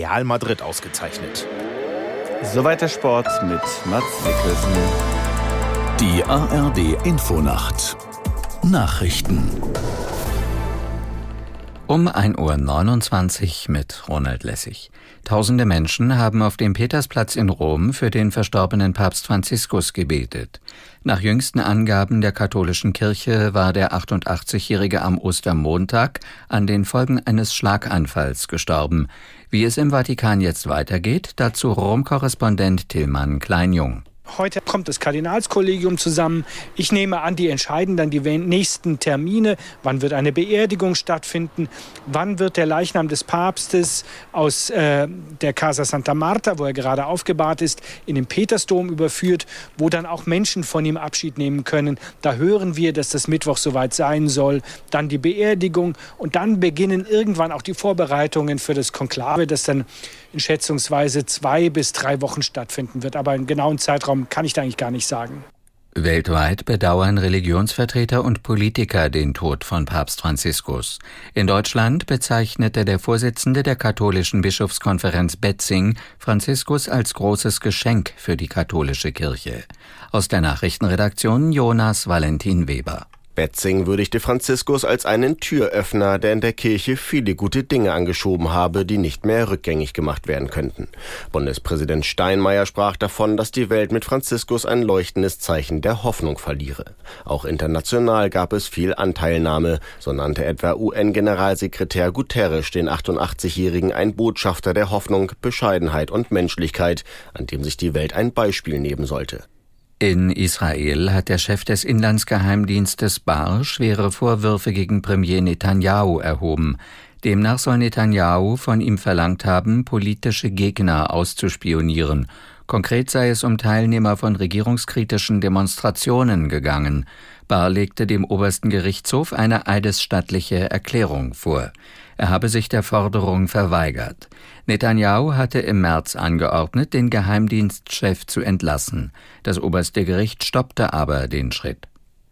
Real Madrid ausgezeichnet. Soweit der Sport mit Mats Mikkelsen. Die ARD-Infonacht Nachrichten. Um 1:29 Uhr mit Ronald Lessig. Tausende Menschen haben auf dem Petersplatz in Rom für den verstorbenen Papst Franziskus gebetet. Nach jüngsten Angaben der katholischen Kirche war der 88-Jährige am Ostermontag an den Folgen eines Schlaganfalls gestorben. Wie es im Vatikan jetzt weitergeht, dazu Rom-Korrespondent Tillmann Kleinjung. Heute kommt das Kardinalskollegium zusammen. Ich nehme an, die entscheiden dann die nächsten Termine. Wann wird eine Beerdigung stattfinden? Wann wird der Leichnam des Papstes aus der Casa Santa Marta, wo er gerade aufgebahrt ist, in den Petersdom überführt, wo dann auch Menschen von ihm Abschied nehmen können. Da hören wir, dass das Mittwoch soweit sein soll. Dann die Beerdigung und dann beginnen irgendwann auch die Vorbereitungen für das Konklave, das dann in schätzungsweise 2 bis 3 Wochen stattfinden wird. Aber einen genauen Zeitraum kann ich da eigentlich gar nicht sagen. Weltweit bedauern Religionsvertreter und Politiker den Tod von Papst Franziskus. In Deutschland bezeichnete der Vorsitzende der katholischen Bischofskonferenz Betzing Franziskus als großes Geschenk für die katholische Kirche. Aus der Nachrichtenredaktion Jonas Valentin Weber. Betzing würdigte Franziskus als einen Türöffner, der in der Kirche viele gute Dinge angeschoben habe, die nicht mehr rückgängig gemacht werden könnten. Bundespräsident Steinmeier sprach davon, dass die Welt mit Franziskus ein leuchtendes Zeichen der Hoffnung verliere. Auch international gab es viel Anteilnahme. So nannte etwa UN-Generalsekretär Guterres den 88-Jährigen ein Botschafter der Hoffnung, Bescheidenheit und Menschlichkeit, an dem sich die Welt ein Beispiel nehmen sollte. In Israel hat der Chef des Inlandsgeheimdienstes Bar schwere Vorwürfe gegen Premier Netanyahu erhoben. Demnach soll Netanyahu von ihm verlangt haben, politische Gegner auszuspionieren. Konkret sei es um Teilnehmer von regierungskritischen Demonstrationen gegangen. Bar legte dem obersten Gerichtshof eine eidesstattliche Erklärung vor. Er habe sich der Forderung verweigert. Netanyahu hatte im März angeordnet, den Geheimdienstchef zu entlassen. Das oberste Gericht stoppte aber den Schritt.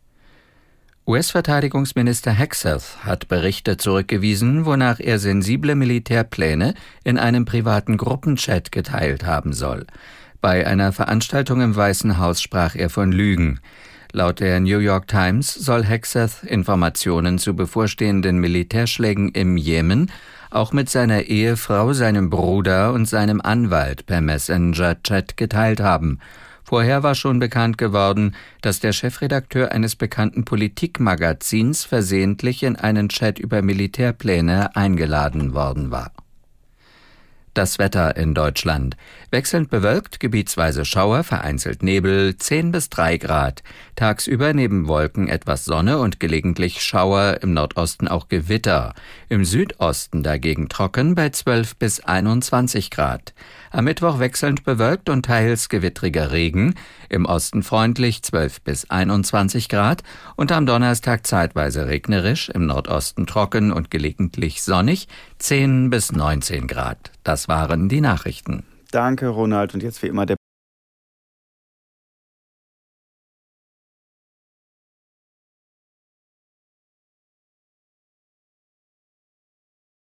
US-Verteidigungsminister Hegseth hat Berichte zurückgewiesen, wonach er sensible Militärpläne in einem privaten Gruppenchat geteilt haben soll. Bei einer Veranstaltung im Weißen Haus sprach er von Lügen. Laut der New York Times soll Hegseth Informationen zu bevorstehenden Militärschlägen im Jemen auch mit seiner Ehefrau, seinem Bruder und seinem Anwalt per Messenger-Chat geteilt haben. Vorher war schon bekannt geworden, dass der Chefredakteur eines bekannten Politikmagazins versehentlich in einen Chat über Militärpläne eingeladen worden war. Das Wetter in Deutschland. Wechselnd bewölkt, gebietsweise Schauer, vereinzelt Nebel, 10 bis 3 Grad. Tagsüber neben Wolken etwas Sonne und gelegentlich Schauer, im Nordosten auch Gewitter. Im Südosten dagegen trocken bei 12 bis 21 Grad. Am Mittwoch wechselnd bewölkt und teils gewittriger Regen. Im Osten freundlich 12 bis 21 Grad. Und am Donnerstag zeitweise regnerisch, im Nordosten trocken und gelegentlich sonnig, 10 bis 19 Grad. Das waren die Nachrichten. Danke, Ronald. Und jetzt wie immer der